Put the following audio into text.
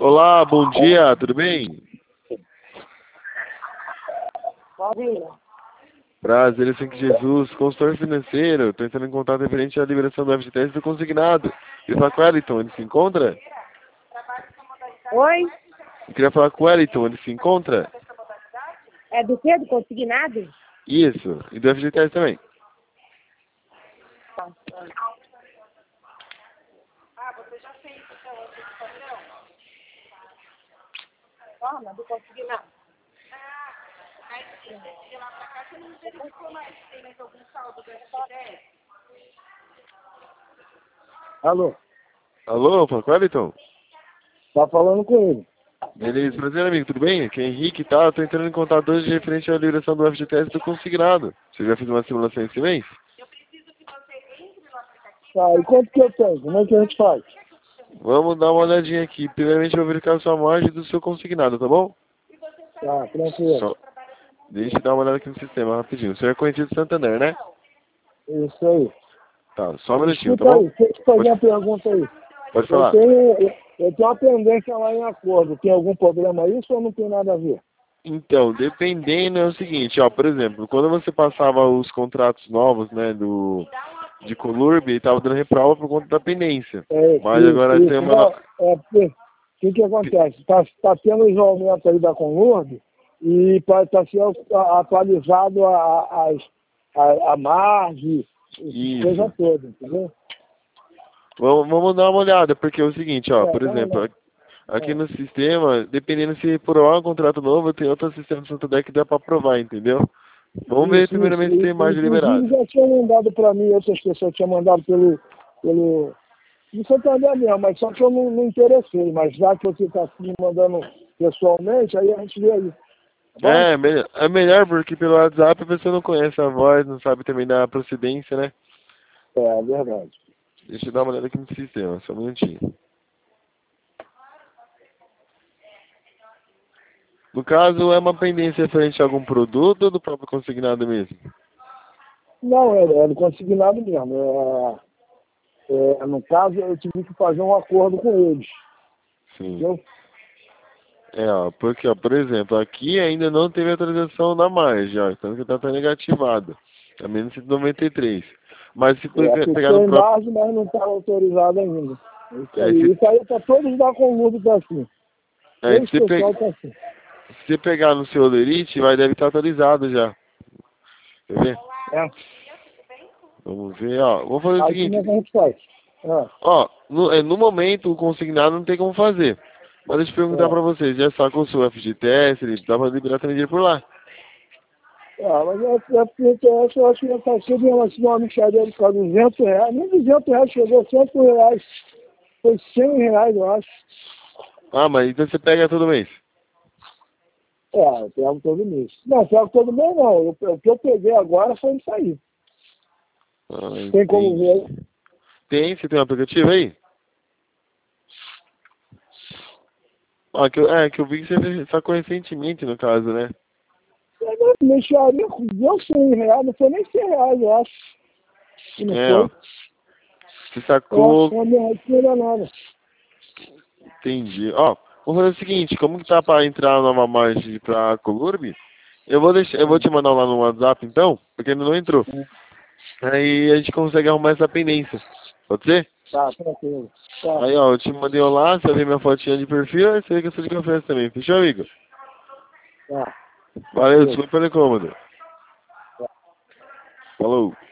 Olá, bom dia, tudo bem? Prazer, assim que Jesus, consultor financeiro, estou entrando em contato referente à liberação do FGTS do consignado. Queria falar com o Wellington, ele se encontra? Oi? Eu queria falar com o Wellington, ele se encontra? É do quê? Do consignado? Isso, e do FGTS também. Você já fez a antecipação? Toma, do consignado. Mas de lá pra cá você não verificou mais se tem mais algum saldo do FGTS? Alô, Alô, fala com o Wellington? tá falando com ele. Beleza, prazer amigo, tudo bem? Aqui é Henrique e tal, estou entrando em contato hoje referente à liberação do FGTS do consignado. Você já fez uma simulação esse mês? Tá, e quanto que eu tenho? Como é que a gente faz? Vamos dar uma olhadinha aqui. Primeiramente eu vou verificar a sua margem do seu consignado, tá bom? Tá, tranquilo. Só. Deixa eu dar uma olhada aqui no sistema rapidinho. O senhor é conhecido Santander, né? Isso aí. Tá, só um minutinho, tá Escuta bom? aí, deixa eu te fazer uma pergunta aí. Pode Eu falar. tenho uma pendência lá em acordo. Tem algum problema isso ou não tem nada a ver? Então, dependendo é o seguinte, ó, por exemplo, quando você passava os contratos novos, né, de Colurb, estava dando reprova por conta da pendência. Mas agora tem uma... Não, o que acontece? Tá tendo isolamento aí da Conlurb e tá sendo atualizado a margem, Isso. coisa toda, entendeu? Vamos dar uma olhada, porque é o seguinte, ó, por Vamos lá. exemplo, aqui no sistema, dependendo se aprovar um contrato novo, tem outro sistema de Santander que dá para aprovar, entendeu? Vamos ver primeiramente se tem margem liberada. Inclusive já tinha mandado para mim, outras pessoas tinham mandado pelo no Santander mesmo, mas só que eu não interessei, mas já que você está aqui mandando pessoalmente, aí a gente vê aí. Tá bom? É melhor porque pelo WhatsApp a pessoa não conhece a voz, não sabe também da procedência, né? É verdade. Deixa eu dar uma olhada aqui no sistema, só um minutinho. No caso, é uma pendência referente a algum produto ou do próprio consignado mesmo? Não, é consignado mesmo. No caso, eu tive que fazer um acordo com eles. Sim. Entendeu? Ó, porque, ó, por exemplo, aqui ainda não teve atualização da margem, ó, tanto que tá negativado. Tá menos 193. Mas se pegar Tem no próprio... margem, mas não está autorizado ainda. É, Isso aí para todos da Conlurb tá assim. Todo se pessoal tá assim. você pegar no seu Olerite, deve estar atualizado já. Quer ver? É. Vamos ver, ó. Vou fazer o Aí seguinte. como é que a gente faz? Ó, no momento o consignado não tem como fazer. Mas deixa eu perguntar pra vocês, já sacou o seu FGTS, ele dá pra liberar também dinheiro por lá? Mas FGTS eu acho que já está sendo relacionado a mixadeira por R$200. Nem R$200 chegou, R$100. Foi R$100, eu acho. Ah, mas então você pega todo mês? Eu pego todo mês. Não, pego todo mês não. O que eu peguei agora foi isso aí. Ah, Tem como ver aí? Tem, você tem um aplicativo aí? Ah, que eu vi que você sacou recentemente, no caso, né? Mexaria deu R$100, não foi nem R$100, eu acho. E não Ó. foi. Você sacou... Não era nada. Entendi. Ó, vamos fazer o seguinte, como que tá pra entrar a nova margem pra Colurb? Eu vou te mandar lá no WhatsApp então, porque ainda não entrou. Aí a gente consegue arrumar essa pendência. Pode ser? Tá, tranquilo. Tá. Aí, ó, eu te mandei lá, você vai ver minha fotinha de perfil, aí você vê que eu sou de confiança também. Fechou, amigo? Tá. Valeu, desculpa pelo incômodo. Falou.